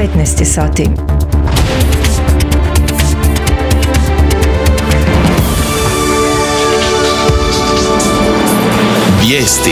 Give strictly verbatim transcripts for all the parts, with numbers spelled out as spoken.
petnaest sati. Vijesti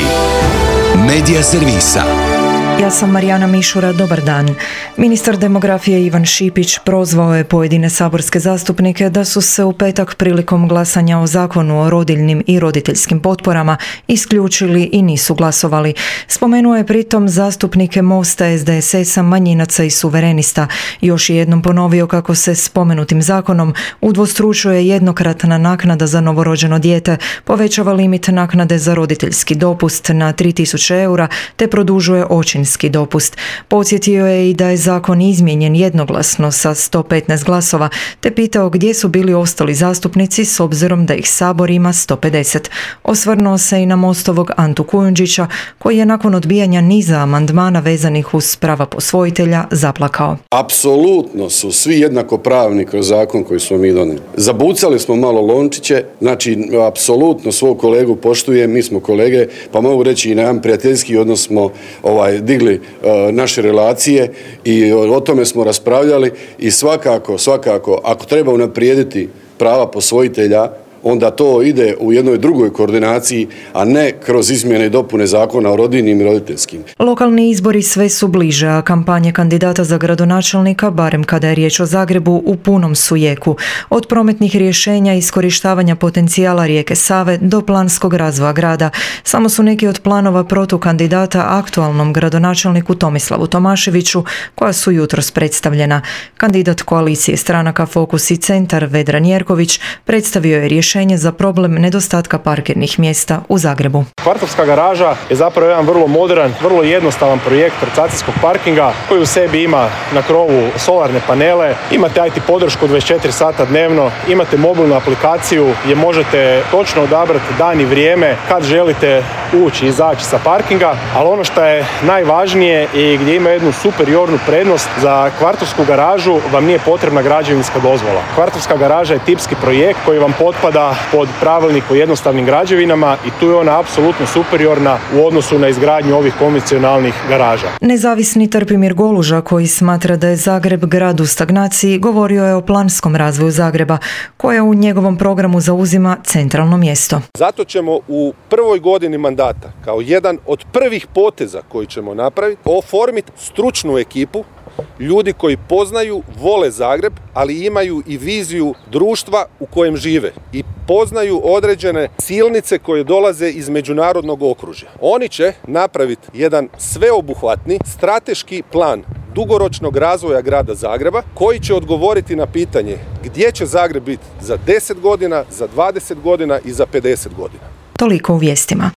Medija servisa. Ja sam Marijana Mišura, dobar dan. Ministar demografije Ivan Šipić prozvao je pojedine saborske zastupnike da su se u petak prilikom glasanja o zakonu o rodiljnim i roditeljskim potporama isključili i nisu glasovali. Spomenuo je pritom zastupnike Mosta, S D S S-a, manjinaca i suverenista. Još je jednom ponovio kako se spomenutim zakonom udvostručuje jednokratna naknada za novorođeno dijete, povećava limit naknade za roditeljski dopust na tri tisuće eura te produžuje očinski dopust. Podsjetio je i da je zakon izmijenjen jednoglasno sa sto petnaest glasova, te pitao gdje su bili ostali zastupnici s obzirom da ih Sabor ima sto pedeset. Osvrnuo se i na Mostovog Antu Kujundžića, koji je nakon odbijanja niza amandmana vezanih uz prava posvojitelja zaplakao. Apsolutno su svi jednakopravni kroz zakon koji smo mi donijeli. Zabucali smo malo lončiće, znači apsolutno svog kolegu poštujem, mi smo kolege, pa mogu reći i na jedan prijateljski odnos smo ovaj, digli uh, naše relacije i o, o tome smo raspravljali i svakako, svakako, ako treba unaprijediti prava posvojitelja, onda to ide u jednoj drugoj koordinaciji, a ne kroz izmjene i dopune zakona o rodiljnim i roditeljskim. Lokalni izbori sve su bliže, a kampanje kandidata za gradonačelnika, barem kada je riječ o Zagrebu, u punom su jeku. Od prometnih rješenja i iskorištavanja potencijala rijeke Save do planskog razvoja grada. Samo su neki od planova protukandidata aktualnom gradonačelniku Tomislavu Tomaševiću, koja su jutros predstavljena. Kandidat koalicije stranaka Fokus i Centar Vedran Jerković predstavio je rješenje za problem nedostatka parkirnih mjesta u Zagrebu. Kvartovska garaža je zapravo jedan vrlo modern, vrlo jednostavan projekt rotacijskog parkinga koji u sebi ima na krovu solarne panele, imate I T podršku dvadeset četiri sata dnevno, imate mobilnu aplikaciju gdje možete točno odabrati dan i vrijeme kad želite ući i izaći sa parkinga, ali ono što je najvažnije i gdje ima jednu superiornu prednost, za kvartovsku garažu vam nije potrebna građevinska dozvola. Kvartovska garaža je tipski projekt koji vam potpada pod pravilnik o jednostavnim građevinama i tu je ona apsolutno superiorna u odnosu na izgradnju ovih konvencionalnih garaža. Nezavisni Trpimir Goluža, koji smatra da je Zagreb grad u stagnaciji, govorio je o planskom razvoju Zagreba, koja u njegovom programu zauzima centralno mjesto. Zato ćemo u prvoj godini mandata, kao jedan od prvih poteza koji ćemo napraviti, oformiti stručnu ekipu ljudi koji poznaju, vole Zagreb, ali imaju i viziju društva u kojem žive i poznaju određene silnice koje dolaze iz međunarodnog okružja. Oni će napraviti jedan sveobuhvatni strateški plan dugoročnog razvoja grada Zagreba koji će odgovoriti na pitanje gdje će Zagreb biti za deset godina, za dvadeset godina i za pedeset godina. Toliko u vijestima.